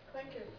Thank you.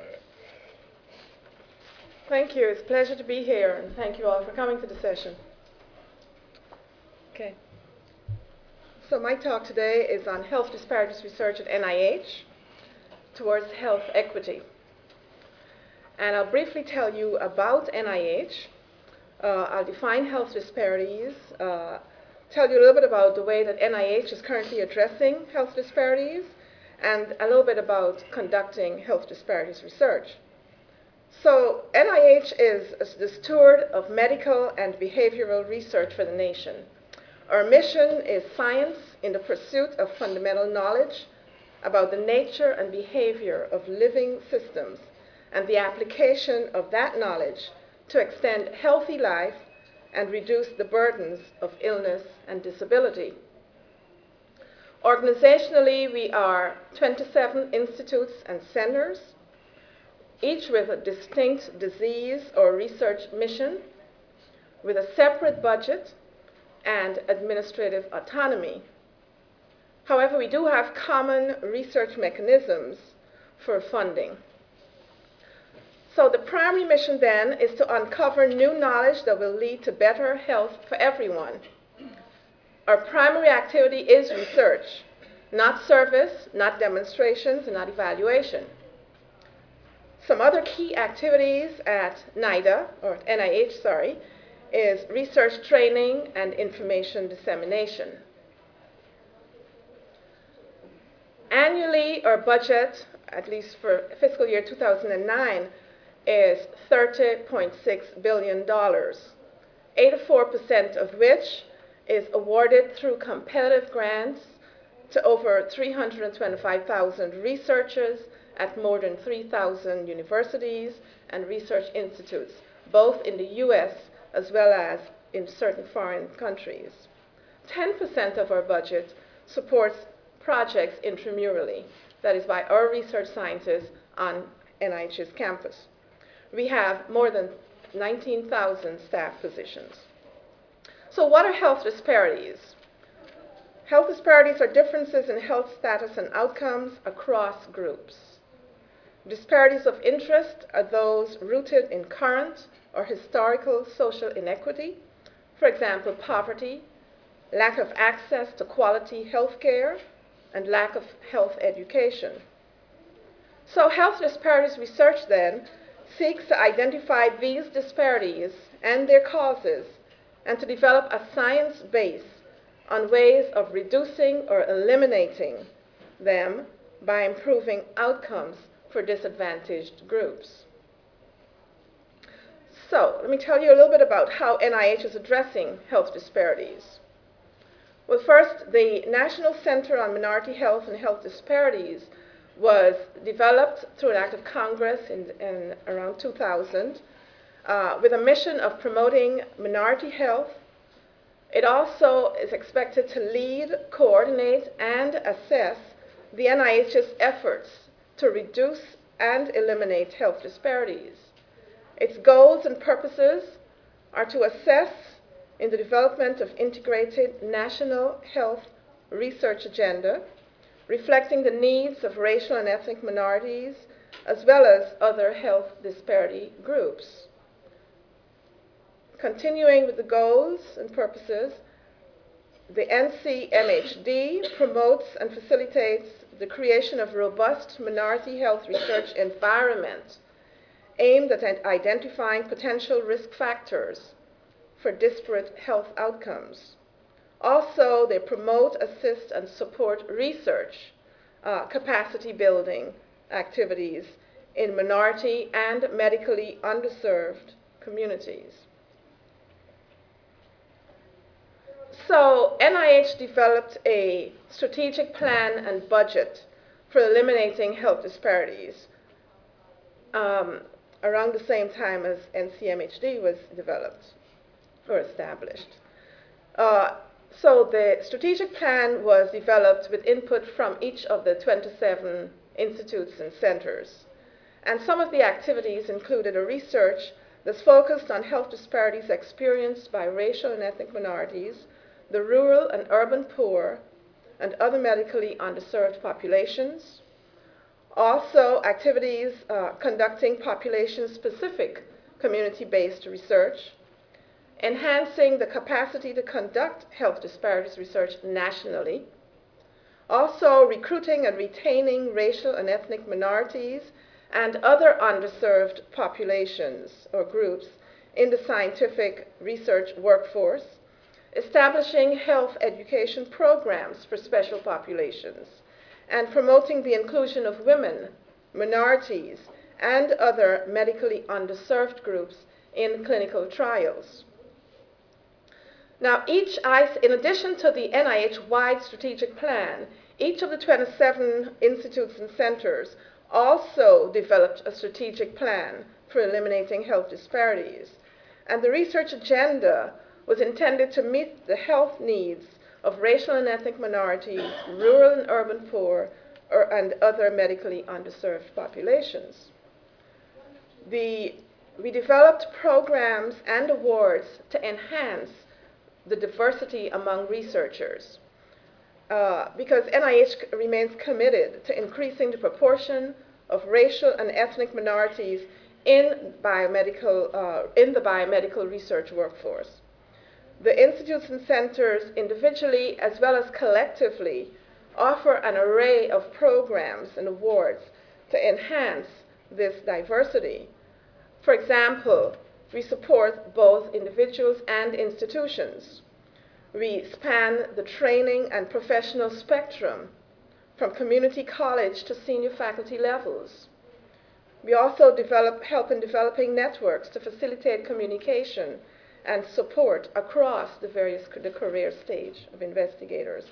Thank you. It's a pleasure to be here, and thank you all for coming to the session. Okay. So my talk today is on health disparities research at NIH towards health equity. And I'll briefly tell you about NIH. I'll define health disparities, tell you a little bit about the way that NIH is currently addressing health disparities, and a little bit about conducting health disparities research. So NIH is the steward of medical and behavioral research for the nation. Our mission is science in the pursuit of fundamental knowledge about the nature and behavior of living systems and the application of that knowledge to extend healthy life and reduce the burdens of illness and disability. Organizationally, we are 27 institutes and centers, each with a distinct disease or research mission, with a separate budget and administrative autonomy. However, we do have common research mechanisms for funding. So the primary mission then is to uncover new knowledge that will lead to better health for everyone. Our primary activity is research, not service, not demonstrations, and not evaluation. Some other key activities at NIDA, or NIH, sorry, is research training and information dissemination. Annually, our budget, at least for fiscal year 2009, is $30.6 billion, 84% of which is awarded through competitive grants to over 325,000 researchers at more than 3,000 universities and research institutes, both in the US as well as in certain foreign countries. 10% of our budget supports projects intramurally, that is by our research scientists on NIH's campus. We have more than 19,000 staff positions. So what are health disparities? Health disparities are differences in health status and outcomes across groups. Disparities of interest are those rooted in current or historical social inequity, for example, poverty, lack of access to quality health care, and lack of health education. So health disparities research then seeks to identify these disparities and their causes and to develop a science base on ways of reducing or eliminating them by improving outcomes for disadvantaged groups. So let me tell you a little bit about how NIH is addressing health disparities. Well, first, the National Center on Minority Health and Health Disparities was developed through an act of Congress in around 2000 with a mission of promoting minority health. It also is expected to lead, coordinate, and assess the NIH's efforts to reduce and eliminate health disparities. Its goals and purposes are to assess in the development of integrated national health research agenda, reflecting the needs of racial and ethnic minorities, as well as other health disparity groups. Continuing with the goals and purposes, the NCMHD promotes and facilitates the creation of robust minority health research environment aimed at identifying potential risk factors for disparate health outcomes. Also, they promote, assist, and support research, capacity building activities in minority and medically underserved communities. So NIH developed a strategic plan and budget for eliminating health disparities around the same time as NCMHD was developed or established. So the strategic plan was developed with input from each of the 27 institutes and centers. And some of the activities included a research that's focused on health disparities experienced by racial and ethnic minorities, the rural and urban poor, and other medically underserved populations. Also, activities conducting population-specific community-based research, enhancing the capacity to conduct health disparities research nationally, also recruiting and retaining racial and ethnic minorities and other underserved populations or groups in the scientific research workforce, establishing health education programs for special populations, and promoting the inclusion of women, minorities, and other medically underserved groups in clinical trials. Now, in addition to the NIH-wide strategic plan, each of the 27 institutes and centers also developed a strategic plan for eliminating health disparities. And the research agenda was intended to meet the health needs of racial and ethnic minorities, rural and urban poor, and other medically underserved populations. We developed programs and awards to enhance the diversity among researchers because NIH remains committed to increasing the proportion of racial and ethnic minorities in the biomedical research workforce. The institutes and centers, individually as well as collectively, offer an array of programs and awards to enhance this diversity. For example, we support both individuals and institutions. We span the training and professional spectrum from community college to senior faculty levels. We also help in developing networks to facilitate communication and support across the career stages of investigators.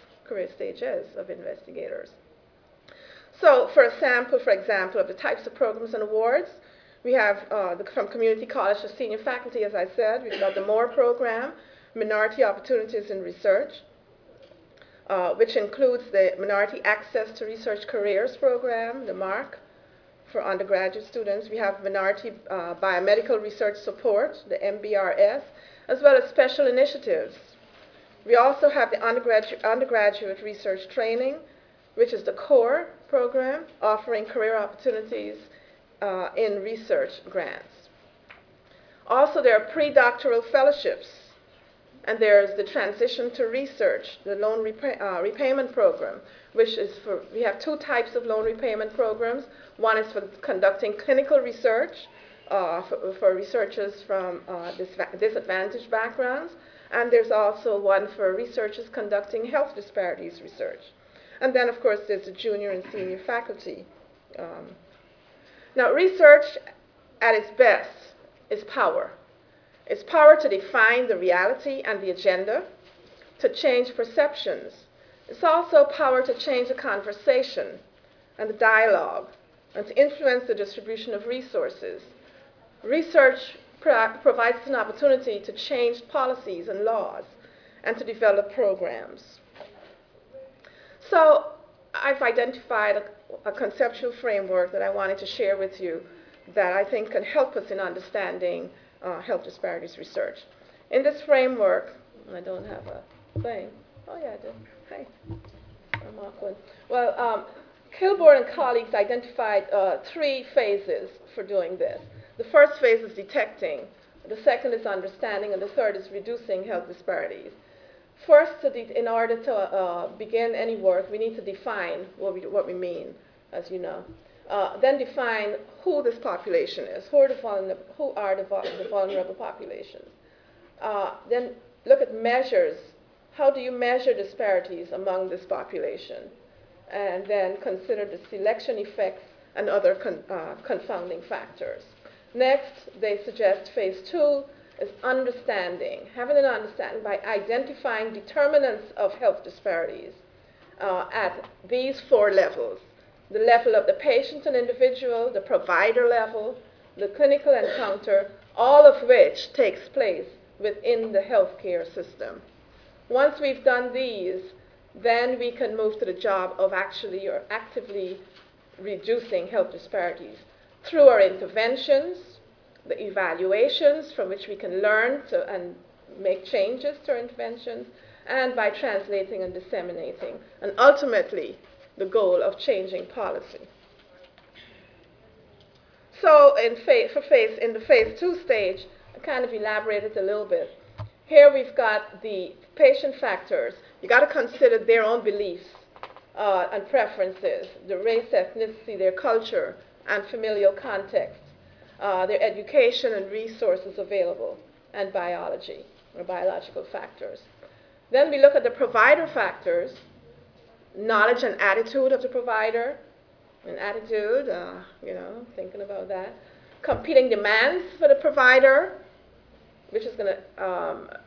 So for example, of the types of programs and awards, we have from community college to senior faculty, as I said, we've got the MORE program, Minority Opportunities in Research, which includes the Minority Access to Research Careers program, the MARC, for undergraduate students. We have Minority Biomedical Research Support, the MBRS, as well as special initiatives. We also have the undergraduate research training, which is the CORE program, offering career opportunities in research grants. Also, there are pre-doctoral fellowships, and there's the Transition to Research, the loan repayment program, which is we have two types of loan repayment programs. One is for conducting clinical research for researchers from disadvantaged backgrounds, and there's also one for researchers conducting health disparities research. And then, of course, there's the junior and senior faculty. Now, research at its best is power. It's power to define the reality and the agenda, to change perceptions. It's also power to change the conversation and the dialogue, and to influence the distribution of resources. Research provides an opportunity to change policies and laws and to develop programs. So I've identified a conceptual framework that I wanted to share with you that I think can help us in understanding health disparities research. In this framework, I don't have a thing. Oh yeah, I do. Hey, I'm awkward. Well, Kilbourne and colleagues identified 3 phases for doing this. The first phase is detecting, the second is understanding, and the third is reducing health disparities. First, in order to begin any work, we need to define what we mean, as you know. Then define who this population is, who are the vulnerable populations. Then look at measures. How do you measure disparities among this population? And then consider the selection effects and other confounding factors. Next, they suggest phase 2 is understanding, having an understanding by identifying determinants of health disparities at these 4 levels. The level of the patient and individual, the provider level, the clinical encounter, all of which takes place within the healthcare system. Once we've done these, then we can move to the job of actually or actively reducing health disparities through our interventions, the evaluations from which we can learn and make changes to our interventions, and by translating and disseminating, and ultimately the goal of changing policy. in the phase 2 stage, I kind of elaborated a little bit. Here we've got the patient factors. You got to consider their own beliefs and preferences, the race, ethnicity, their culture, and familial context, their education and resources available, and biology or biological factors. Then we look at the provider factors, knowledge and attitude of the provider, and attitude, thinking about that. Competing demands for the provider, which is going to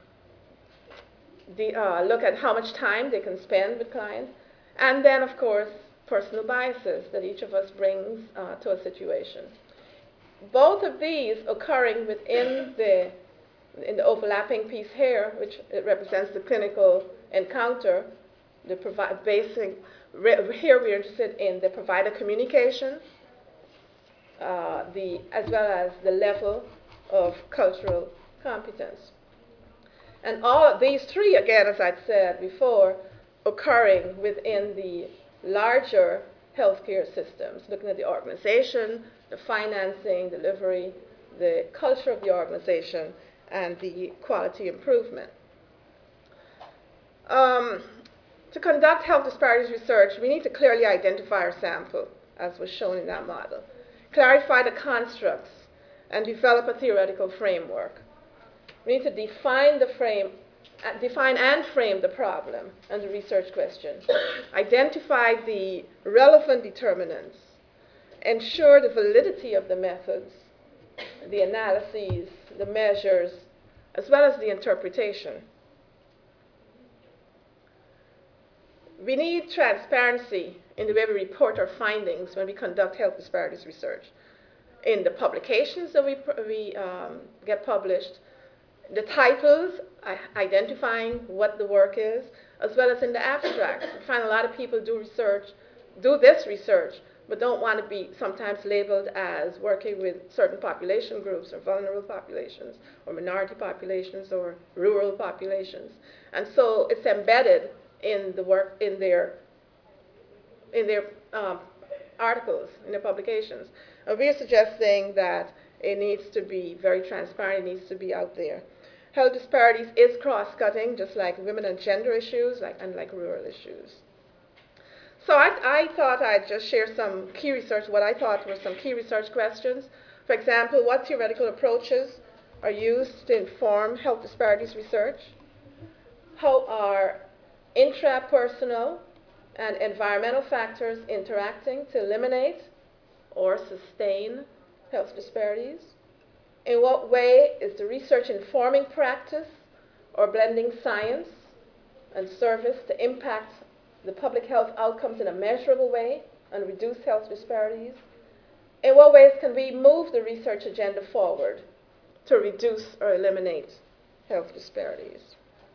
look at how much time they can spend with clients. And then, of course, personal biases that each of us brings to a situation. Both of these occurring in the overlapping piece here, which represents the clinical encounter, the here we're interested in the provider communication, as well as the level of cultural competence. And all of these three, again, as I'd said before, occurring within the larger healthcare systems, looking at the organization, the financing, delivery, the culture of the organization, and the quality improvement. To conduct health disparities research, we need to clearly identify our sample, as was shown in that model, clarify the constructs, and develop a theoretical framework. We need to define and frame the problem and the research question, identify the relevant determinants, ensure the validity of the methods, the analyses, the measures, as well as the interpretation. We need transparency in the way we report our findings when we conduct health disparities research. In the publications that we get published, the titles, identifying what the work is, as well as in the abstracts. We find a lot of people do this research, but don't want to be sometimes labeled as working with certain population groups or vulnerable populations or minority populations or rural populations. And so it's embedded in the work, in their articles, in their publications. And we're suggesting that it needs to be very transparent, it needs to be out there. Health disparities is cross-cutting, just like women and gender issues, and like rural issues. So I thought I'd just share some key research, what I thought were some key research questions. For example, what theoretical approaches are used to inform health disparities research? How are intrapersonal and environmental factors interacting to eliminate or sustain health disparities? In what way is the research informing practice or blending science and service to impact the public health outcomes in a measurable way and reduce health disparities? In what ways can we move the research agenda forward to reduce or eliminate health disparities?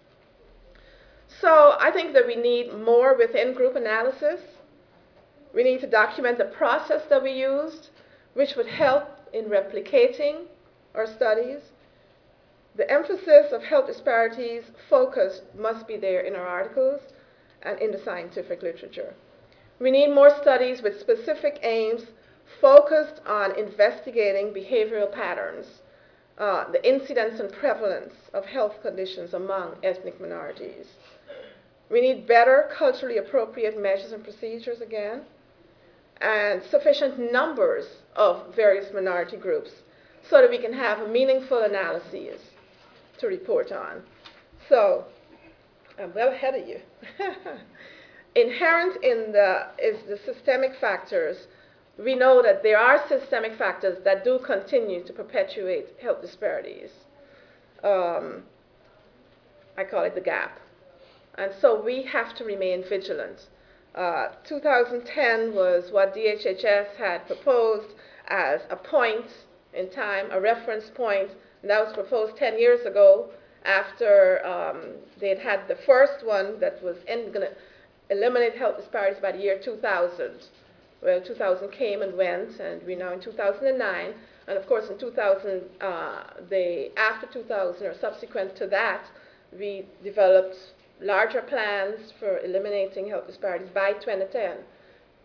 So I think that we need more within-group analysis. We need to document the process that we used, which would help in replicating our studies. The emphasis of health disparities focus must be there in our articles and in the scientific literature. We need more studies with specific aims focused on investigating behavioral patterns, the incidence and prevalence of health conditions among ethnic minorities. We need better culturally appropriate measures and procedures again, and sufficient numbers of various minority groups so that we can have meaningful analyses to report on. So I'm well ahead of you. Inherent is the systemic factors. We know that there are systemic factors that do continue to perpetuate health disparities. I call it the gap. And so we have to remain vigilant. 2010 was what DHHS had proposed as a point in time, a reference point, and that was proposed 10 years ago after they'd had the first one that was going to eliminate health disparities by the year 2000. Well, 2000 came and went, and we're now in 2009. And of course, in 2000, after 2000 or subsequent to that, we developed larger plans for eliminating health disparities by 2010.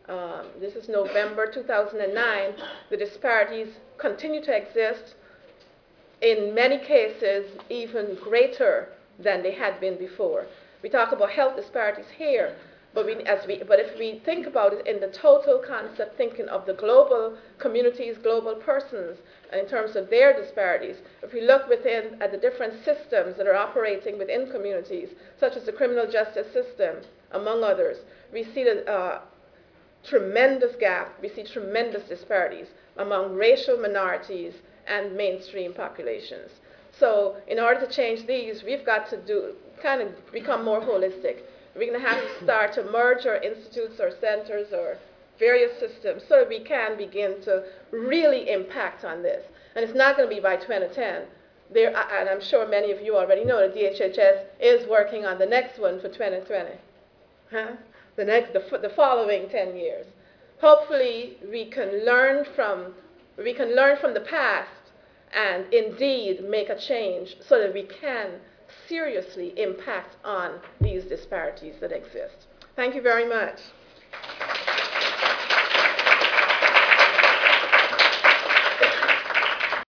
this is November 2009, the disparities continue to exist, in many cases even greater than they had been before. We talk about health disparities here, but if we think about it in the total concept, thinking of the global communities, global persons, in terms of their disparities, if we look at the different systems that are operating within communities, such as the criminal justice system, among others, we see the tremendous gap, we see tremendous disparities among racial minorities and mainstream populations. So in order to change these, we've got to become more holistic. We're going to have to start to merge our institutes or centers or various systems so that we can begin to really impact on this. And it's not going to be by 2010. And I'm sure many of you already know that DHHS is working on the next one for 2020. The following 10 years. Hopefully we can learn from the past and indeed make a change so that we can seriously impact on these disparities that exist. Thank you very much.